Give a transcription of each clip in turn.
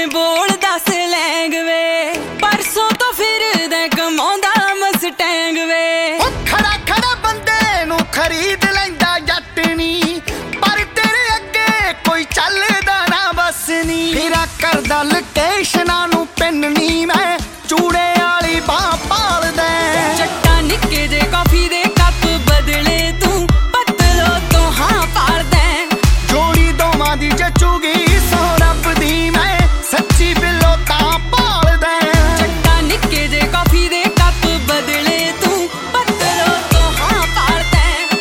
ਕਿਵੇਂ ਬੋਲਦਾ ਸਲੈਂਗ ਵੇ, ਪਰਸੋਂ ਤੋਂ ਫਿਰਦਾ ਕਮਾਉਂਦਾ ਮਸਟੈਂਗ ਵੇ। ਖੜਾ ਖੜਾ ਬੰਦੇ ਨੂੰ ਖਰੀਦ ਲੈਂਦਾ ਜੱਟ ਨੀ, ਪਰ ਤੇਰੇ ਅੱਗੇ ਕੋਈ ਚੱਲਦਾ ਨਾ ਬਸ ਨੀ। ਫਿਰਾਂ ਕਰਦਾ ਲੋਕੇਸ਼ਨਾਂ ਨੂੰ ਪਿੰਨ ਨੀ, ਮੈਂ ਚੂੜੇ ਵਾਲੀ ਬਾਂਹ ਪਾਲਦਾ। ਜੱਟਾ ਨਿੱਕੇ ਜੇ ਕਾਫੀ ਦੇ ਕੱਪ ਬਦਲੇ ਤੂੰ ਪਤਲੋ ਤੋਂ ਹਾਂ ਪਾਲਦਾ। ਜੋੜੀ ਦੋਵਾਂ ਦੀ ਜਚੂਗੀ ਸੋ ਰੱਬ ਦੀ, ਮੈਂ ਸੱਚੀ ਬਿੱਲੋ ਤਾਂ ਪਾਲਦਾ। ਜੱਟਾ ਨਿੱਕੇ ਜੇ ਕਾਫੀ ਦੇ ਕੱਪ ਬਦਲੇ ਤੂੰ ਪਤਲੋ ਤੋਂ ਹਾਂ ਪਾਲਦਾ।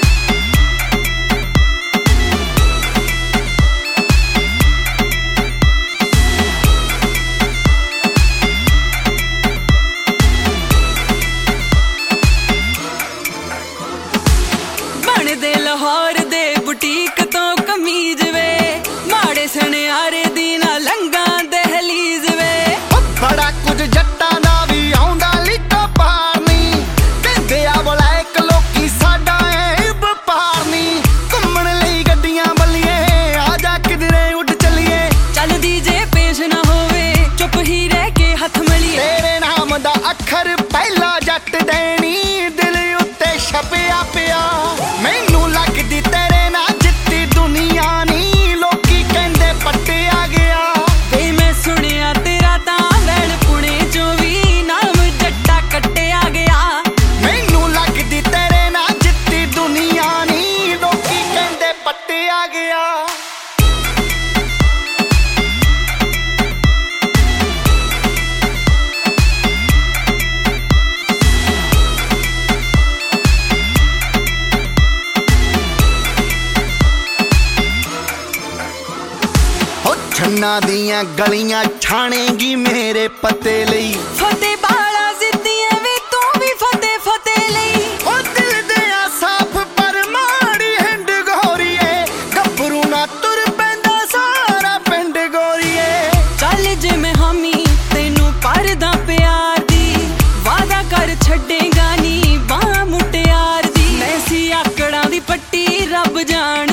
ਬਣਦੇ ਲਾਹੌਰ ਦੇ ਬੁਟੀਕ ਤੋਂ ਕਮੀਜ਼ ਵੇ, ਮਾੜੇ ਸੁਨਿਆਰੇ ਦੀ ਨਾ ਲੰਘਾਂ ਦਹਲੀਜ਼ ਵੇ। ਬੜਾ ਕੁਝ ਜੱਟਾਂ ਦਾ ਵੀ ਆਉਂਦਾ ਲਿਖੋ ਪਾਰ ਨੀ, ਕਹਿੰਦੇ ਆ ਬਲੈਕ ਲੋਕੀ ਸਾਡਾ ਐ ਵਪਾਰ ਨੀ। ਘੁੰਮਣ ਲਈ ਗੱਡੀਆਂ ਬੱਲੀਏ, ਆ ਜਾ ਕਿਧਰੇ ਉੱਡ ਚੱਲੀਏ। ਚੱਲਦੀ ਜੇ ਪੇਸ਼ ਨਾ ਹੋਵੇ ਚੁੱਪ ਹੀ ਰਹਿ ਕੇ ਹੱਥ ਮਲੀਏ। ਤੇਰੇ ਨਾਮ ਦਾ ਅੱਖਰ ਪਹਿਲਾ ਜੱਟ ਦੇਣੀ, ਦਿਲ ਉੱਤੇ ਛਪਿਆ ਪਿਆ। ਮੈਨੂੰ ਲੱਗਦੀ ਤੇਰੇ ਨਾਲ ਜਿੱਤੀ ਦੁਨੀਆ ਨੀ, ਲੋਕੀ ਕਹਿੰਦੇ ਪੱਟਿਆ ਗਿਆ। ਵੇ ਮੈਂ ਸੁਣਿਆ ਤੇਰਾ ਤਾਂ ਵੈਣ ਪੁਣੇ ਚੋਂ ਵੀ ਨਾਮ ਜੱਟਾ ਕੱਟਿਆ ਗਿਆ। ਮੈਨੂੰ ਲੱਗਦੀ ਤੇਰੇ ਨਾਲ ਜਿੱਤੀ ਦੁਨੀਆ ਨੀ, ਲੋਕੀ ਕਹਿੰਦੇ ਪੱਟਿਆ ਗਿਆ। ਛੰਨਾ ਦੀਆਂ ਗਲੀਆਂ ਛਾਣੇਗੀ ਮੇਰੇ ਪਤੇ ਲਈ। ਫਤਿਹ ਬਾਲਾ ਜ਼ਿੱਦੀਆਂ ਵੇ ਤੂੰ ਵੀ ਫਤਿਹ ਫਤਿਹ ਲਈ। ਉਹ ਦਿਲ ਦੇ ਆ ਸਾਫ ਪਰ ਮਾੜੀ ਹਿੰਡ ਗੋਰੀਏ, ਗੱਭਰੂ ਨਾ ਤੁਰ ਪੈਂਦਾ ਸਾਰਾ ਪਿੰਡ ਗੋਰੀਏ। ਚੱਲ ਜੇ ਮੈਂ ਹਾਮੀ ਤੈਨੂੰ ਭਰਦਾ ਪਿਆਰ ਦੀ, ਵਾਦਾ ਕਰ ਛੱਡੇਗਾ ਨੀ ਬਾਂਹ ਮੁਟਿਆਰ ਦੀ। ਮੈਂ ਸੀ ਆਕੜਾਂ ਦੀ ਪੱਟੀ ਰੱਬ ਜਾਣ